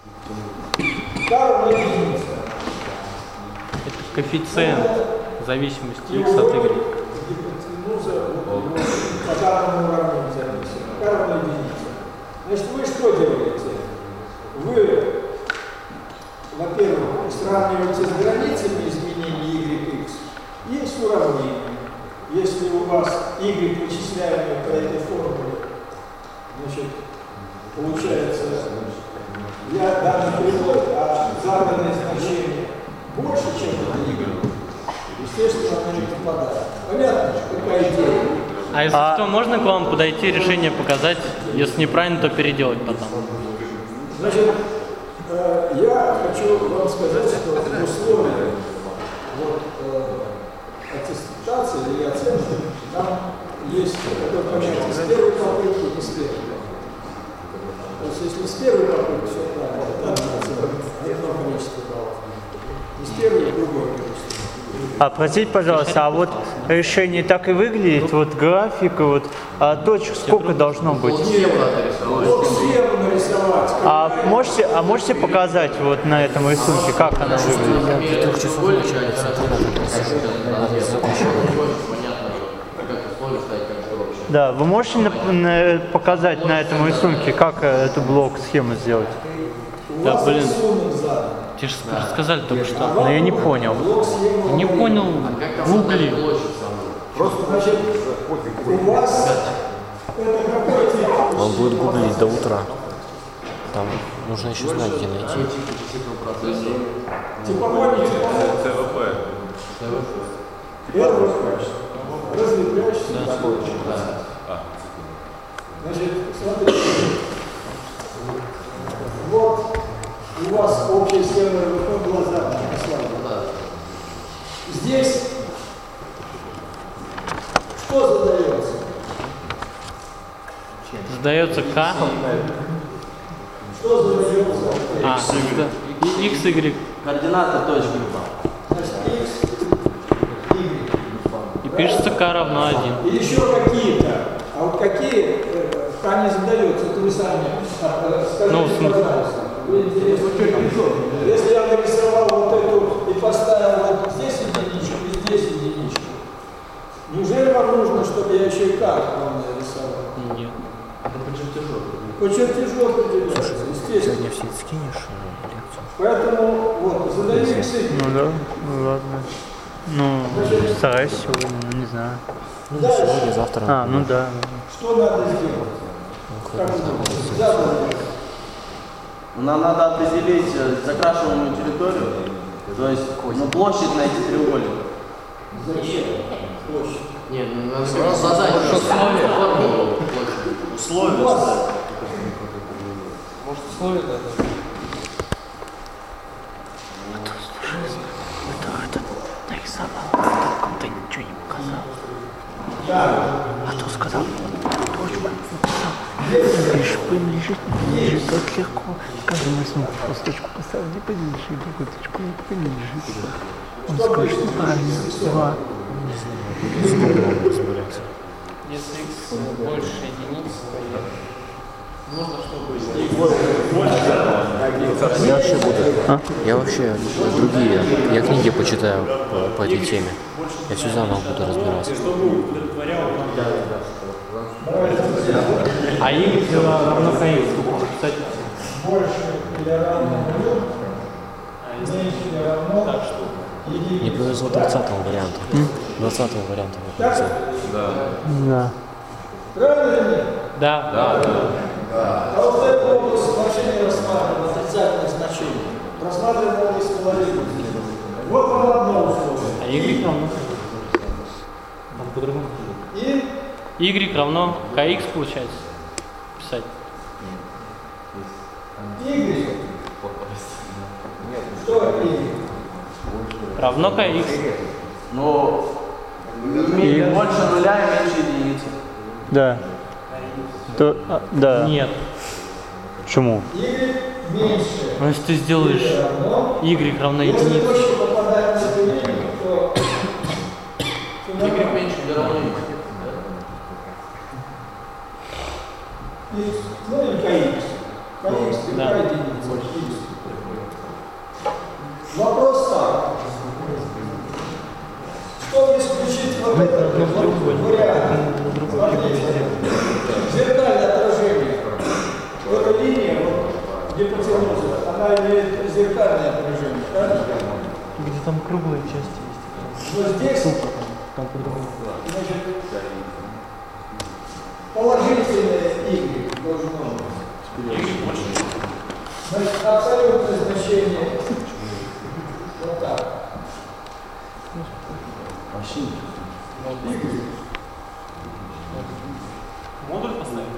Это коэффициент зависимости x от y. По данному уравнению зависит. К равной единице. Значит, вы что делаете? Вы, во-первых, сравниваете с границами изменений yx. Есть уравнение. Если у вас y вычисляемый по этой формуле, значит, получается, я данный прямой, а заданное значение больше, чем это y, естественно, оно не попадает. Понятно, какая идея? А если что, можно к вам подойти, решение показать? Если неправильно, то переделать потом. Значит, я хочу вам сказать, что в условиях аттестации или оценки там есть такое понятие с первой попытки и с первой. То есть если с первой попытки все правильно, это одно количество баллов. И с первой другое количество. А простите, пожалуйста, а вот решение так и выглядит, вот графика, вот, а точек сколько должно быть? Схему нарисовать. А можете показать вот на этом рисунке, как она выглядит? Да, вы можете показать на этом рисунке, как эту блок-схему сделать? Да, блин. Тебе же рассказали только что. Но я не понял. Не понял, гугли. Просто, значит, у вас это какой тип? Он будет гуглить до утра. Там нужно еще знать, где найти. Типология ЦВП. Разлепляющийся. Значит, смотрите. Вот у вас общая схема РВП была задана. Здесь что задается? Задается К. Что задается? X, Y. Координата точки. Значит, X, Y. И пишется К равно 1. И еще какие-то. А вот какие К не задается, это вы сами скажите, пожалуйста. Если я нарисовал вот эту и поставил вот здесь единичку и здесь единичку, неужели вам нужно, чтобы я еще и К вам нарисовал? Нет. По чертежу определяется, естественно. Сегодня все скинешь лекцию? Поэтому вот, задаю X. Ну да, ну ладно. Ну, стараюсь сегодня, ну не знаю. Ну, сегодня, завтра. А, ну да. Что надо сделать? Как вы думаете? Нам надо определить закрашиваемую территорию, то есть площадь на этих треугольниках. Зачем? Площадь. Нет, ну надо задать условия. Условия. Может, условия надо? Это нарисовал, как-то ничего не показал. А то сказал, точку написал. Лишь лежит так легко. Скажем, если мы просто точку поставили, не поделишь, и другую точку не поделишь. Он скажет, что правильно, 2. Если x больше единицы, то нужно, чтобы Я вообще буду. Я вообще другие. Я книги почитаю по этой теме. Я все заново буду разбираться. А y равно k. Кстати, Больше или равно 0, меньше или равно так что. Не повезло 20-го варианта. 20-го варианта не повезло. Да. правильно или нет? Да. А вот эту область вообще не рассматриваем, отрицательное значение. Рассматриваем область половины. Вот вам одно условие. А y равно. Там по-другому. И Y равно kx получается. Писать. Y. Что Y? Равно kx. Но больше нуля и меньше единицы. Да. То, да. Нет. Почему? Y меньше. Но если ты сделаешь y равно Если единице. точка попадает на эту линию, то Y меньше или равно единице. X, ну или KX. KX, Да. какая единица? X. гипотенуза, она имеет зеркальное отражение, правильно? Где там круглые части есть. Но здесь, Там по-другому. значит, положительное y должно быть. Значит, абсолютное значение вот так. Y. Модуль поставить?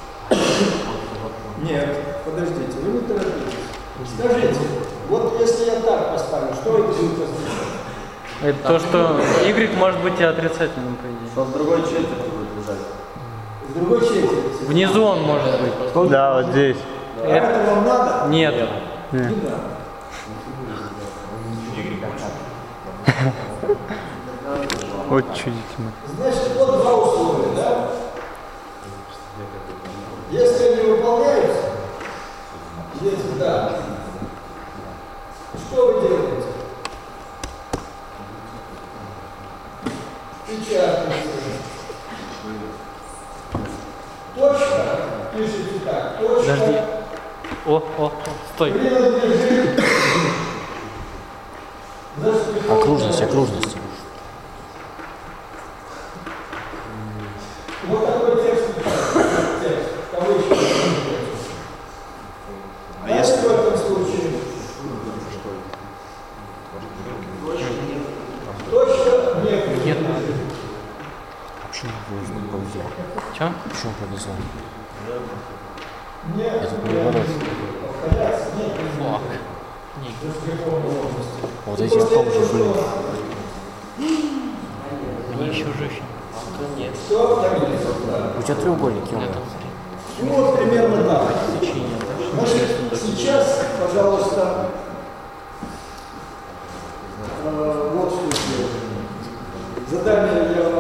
Нет, подождите, вы не торопитесь. Скажите, вот если я так поставлю, что это будет означать? Это то, что Y может быть и отрицательным, по идее. Что в другой четверти будет лежать. В другой четверти. Внизу он может быть. Да, вот здесь. А это вам надо? Нет. Не надо. Вот чудительно. Значит, вот два условия, да? Если они выполняются, здесь да. Что вы делаете? Печатаете. Точно, пишите так, точно. Подожди. О, стой. Принадлежит. Окружность, окружность. Вот такой текст. Текст. Кавычки. А если в этом случае? Точно нет. Нет. А почему вы повезло? Че? Почему повезло? Нет. Это наоборот. Фак. Вот эти я тоже были. Они еще жив. Нет. У тебя треугольник, ё-моё. Ну вот примерно так. Значит, сейчас, пожалуйста, вот что сделаем. Задание я вам